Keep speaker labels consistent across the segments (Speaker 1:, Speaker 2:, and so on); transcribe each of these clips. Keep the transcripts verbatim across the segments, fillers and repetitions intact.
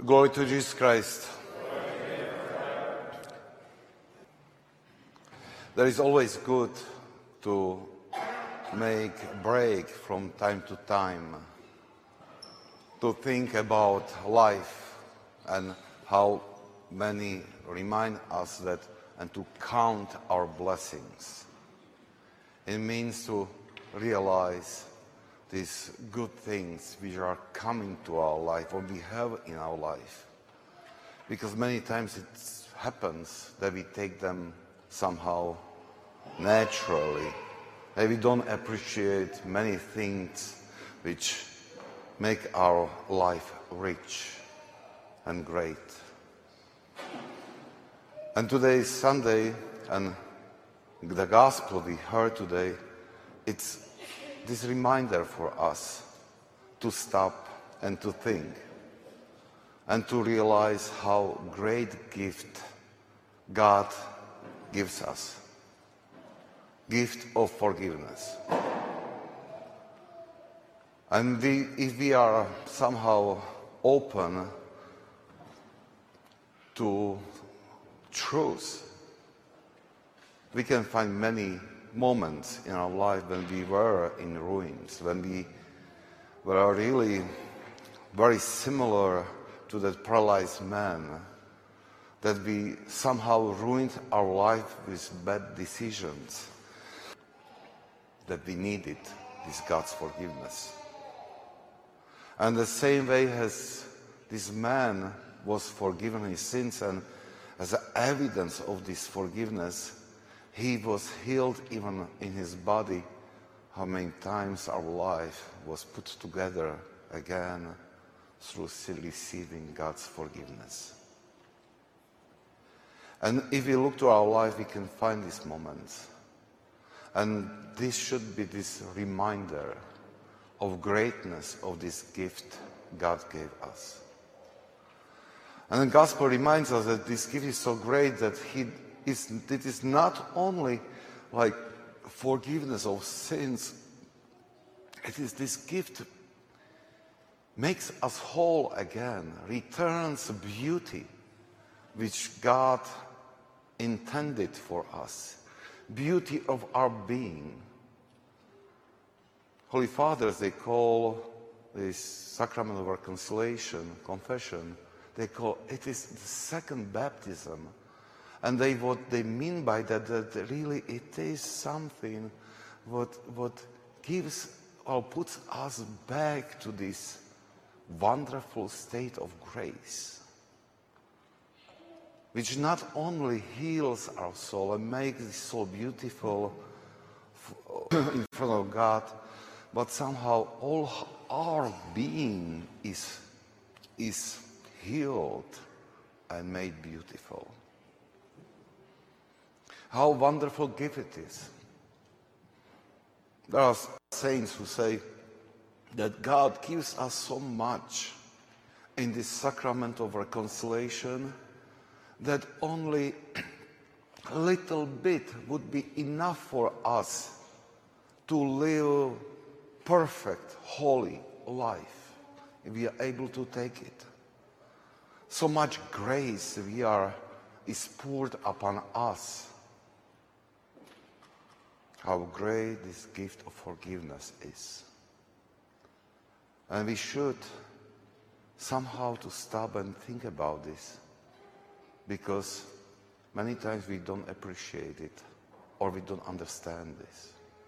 Speaker 1: Glory to Jesus Christ. There is always good to make a break from time to time, to think about life and how many remind us that, and to count our blessings. It means to realize these good things which are coming to our life or we have in our life. Because many times it happens that we take them somehow naturally, and we don't appreciate many things which make our life rich and great. And today is Sunday, and the gospel we heard today, it's this reminder for us to stop and to think and to realize how great gift God gives us. Gift of forgiveness. And we, if we are somehow open to truth, we can find many moments in our life when we were in ruins, when we were really very similar to that paralyzed man, that we somehow ruined our life with bad decisions, that we needed this God's forgiveness. And the same way as this man was forgiven his sins, and as evidence of this forgiveness, he was healed even in his body. How many times our life was put together again through receiving God's forgiveness. And if we look to our life, we can find these moments. And this should be this reminder of greatness of this gift God gave us. And the gospel reminds us that this gift is so great that he is, it is not only like forgiveness of sins, it is this gift makes us whole again, returns beauty which God intended for us, beauty of our being. Holy Fathers, they call this sacrament of reconciliation, confession, they call it is the second baptism. And they, what they mean by that, that really it is something what, what gives or puts us back to this wonderful state of grace, which not only heals our soul and makes it so beautiful in front of God, but somehow all our being is, is healed and made beautiful. How wonderful gift it is. There are saints who say that God gives us so much in this sacrament of reconciliation that only a little bit would be enough for us to live perfect, holy life if we are able to take it. So much grace we are is poured upon us. How great this gift of forgiveness is. And we should somehow to stop and think about this, because many times we don't appreciate it or we don't understand this.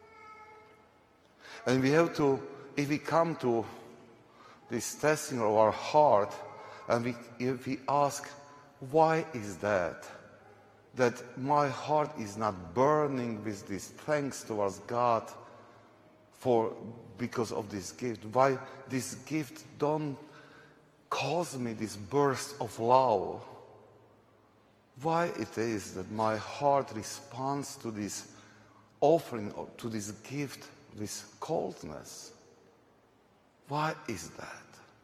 Speaker 1: And we have to, if we come to this testing of our heart, and we, if we ask, why is that? That my heart is not burning with this thanks towards God for because of this gift. Why this gift don't cause me this burst of love? Why it is that my heart responds to this offering, to this gift, with coldness? Why is that?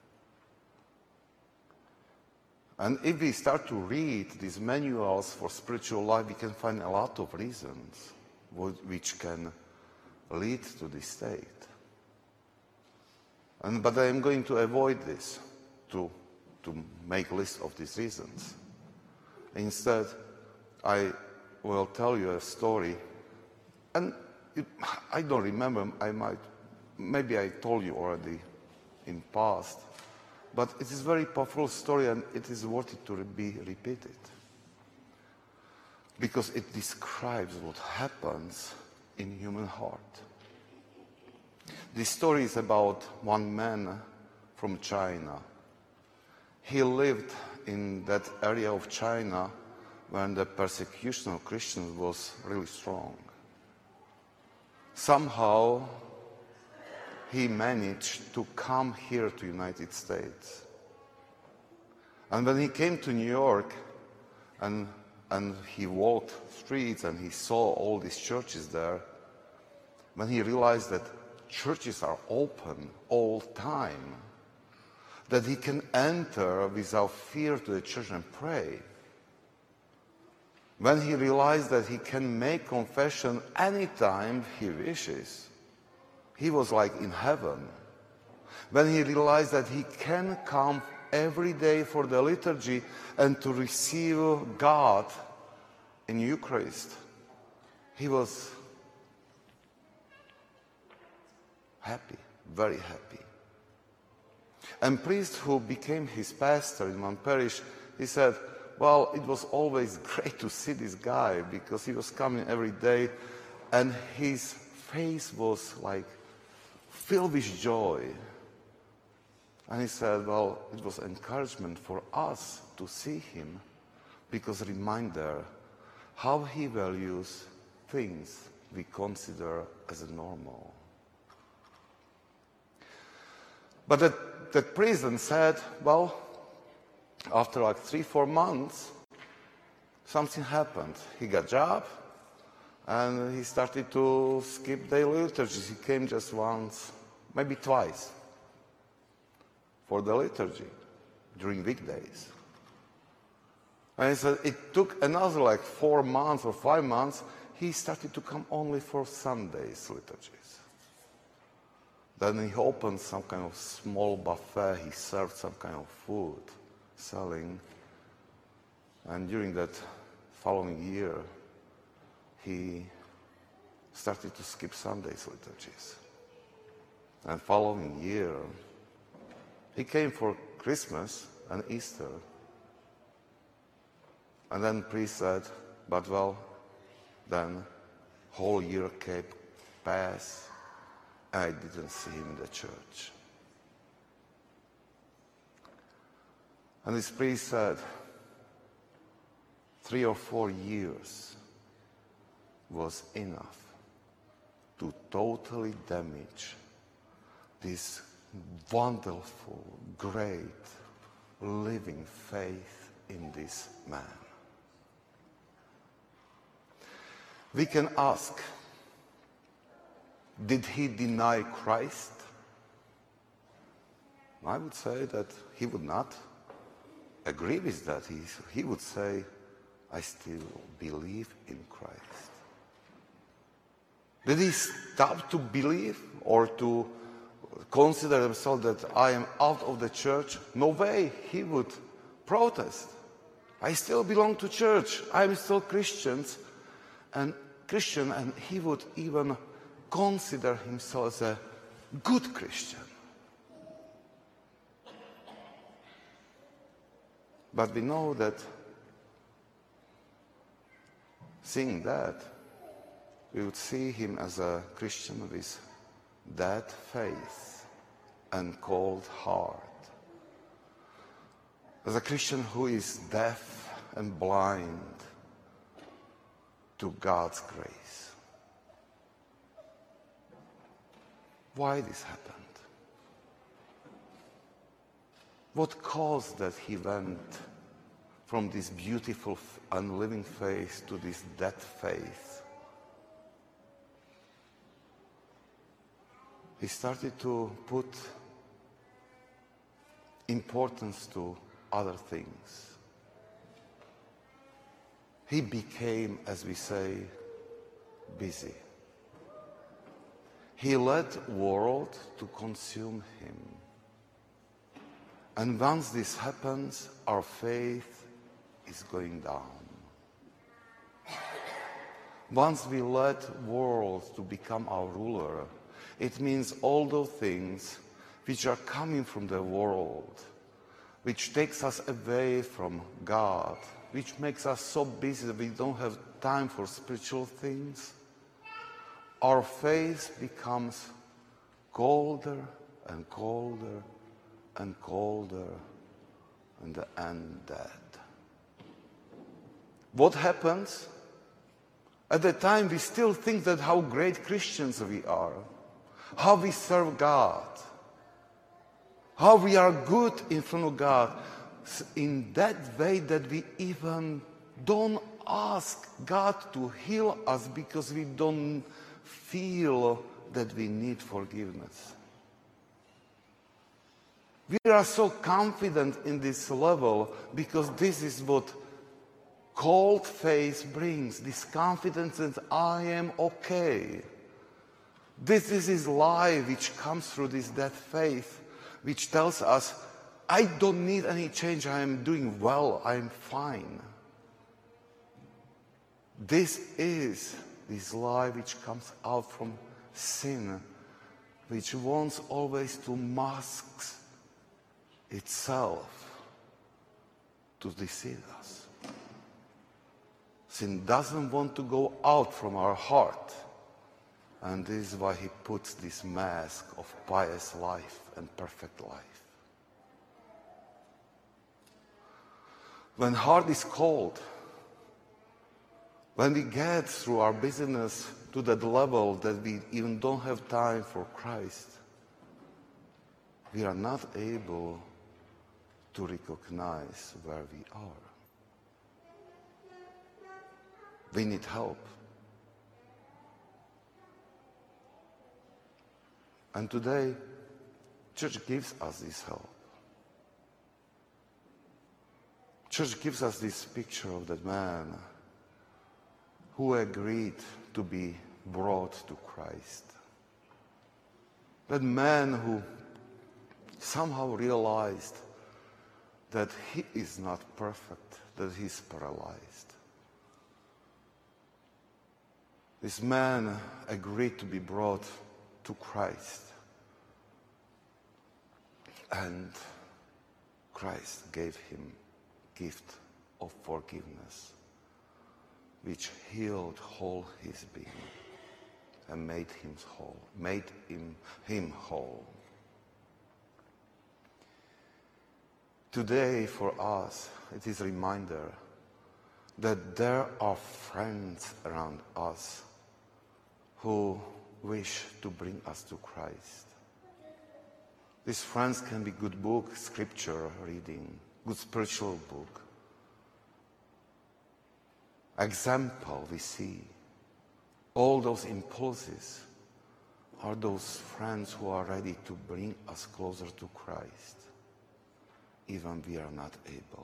Speaker 1: And if we start to read these manuals for spiritual life, we can find a lot of reasons which can lead to this state. And, but I am going to avoid this, to to make list of these reasons. Instead, I will tell you a story, and it, I don't remember, I might, maybe I told you already in past, but it is a very powerful story and it is worth it to be repeated. Because it describes what happens in human heart. This story is about one man from China. He lived in that area of China when the persecution of Christians was really strong. Somehow, he managed to come here to the United States. And when he came to New York and, and he walked streets and he saw all these churches there, when he realized that churches are open all time, that he can enter without fear to the church and pray, when he realized that he can make confession anytime he wishes, he was like in heaven. When he realized that he can come every day for the liturgy and to receive God in Eucharist, he was happy, very happy. And priest who became his pastor in one parish, he said, well, it was always great to see this guy because he was coming every day and his face was like filled with joy. And he said, well, it was encouragement for us to see him because reminder how he values things we consider as a normal. But that, that priest said, well, after like three, four months, something happened. He got a job, and he started to skip daily liturgies. He came just once, maybe twice, for the liturgy during weekdays. And he said it took another like four months or five months, he started to come only for Sundays liturgies. Then he opened some kind of small buffet, he served some kind of food, selling. And during that following year, he started to skip Sundays liturgies. And following year, he came for Christmas and Easter. And then priest said, but well, then whole year came past, I didn't see him in the church. And this priest said, three or four years was enough to totally damage this wonderful, great, living faith in this man. We can ask, did he deny Christ? I would say that he would not agree with that. He, he would say, I still believe in Christ. Did he stop to believe or to consider himself that I am out of the church? No way. He would protest. I still belong to church. I am still Christians and Christian, and he would even consider himself as a good Christian. But we know that seeing that, we would see him as a Christian with dead faith and cold heart. As a Christian who is deaf and blind to God's grace. Why this happened? What caused that he went from this beautiful and living faith to this dead faith? He started to put importance to other things. He became, as we say, busy. He let the world to consume him. And once this happens, our faith is going down. Once we let world to become our ruler, it means all those things which are coming from the world, which takes us away from God, which makes us so busy that we don't have time for spiritual things, our faith becomes colder and colder and colder, and the end dead. What happens? At the time we still think that how great Christians we are, how we serve God, how we are good in front of God, in that way that we even don't ask God to heal us because we don't feel that we need forgiveness. We are so confident in this level because this is what cold faith brings, this confidence that I am okay. This is his lie which comes through this dead faith, which tells us, I don't need any change, I am doing well, I am fine. This is this lie which comes out from sin, which wants always to mask itself to deceive us. Sin doesn't want to go out from our heart, and this is why he puts this mask of pious life and perfect life. When heart is cold, when we get through our busyness to that level that we even don't have time for Christ, we are not able to recognize where we are. We need help. And today, church gives us this help. Church gives us this picture of that man who agreed to be brought to Christ. That man who somehow realized that he is not perfect, that he's paralyzed. This man agreed to be brought to Christ. And Christ gave him gift of forgiveness, which healed whole his being and made him whole, made him, him whole. Today, for us, it is a reminder that there are friends around us who wish to bring us to Christ. These friends can be good book, scripture reading, good spiritual book. Example we see. All those impulses are those friends who are ready to bring us closer to Christ, even we are not able.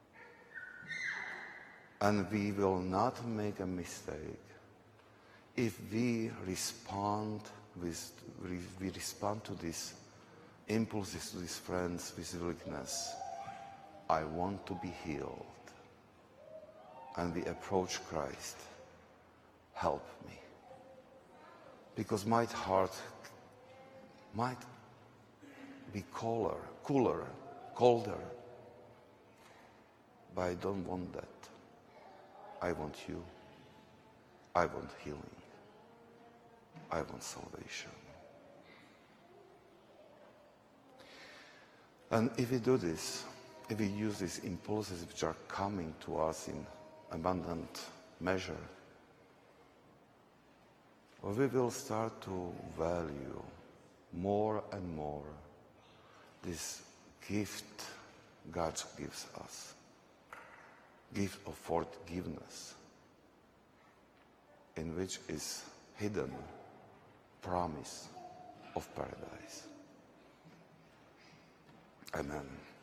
Speaker 1: And we will not make a mistake if we respond with we respond to these impulses, to these friends with willingness. I want to be healed. And we approach Christ. Help me. Because my heart might be cooler, cooler, colder. But I don't want that. I want you. I want healing. I want salvation. And if we do this, if we use these impulses which are coming to us in abundant measure, we will start to value more and more this gift God gives us, gift of forgiveness, in which is hidden promise of paradise. Amen.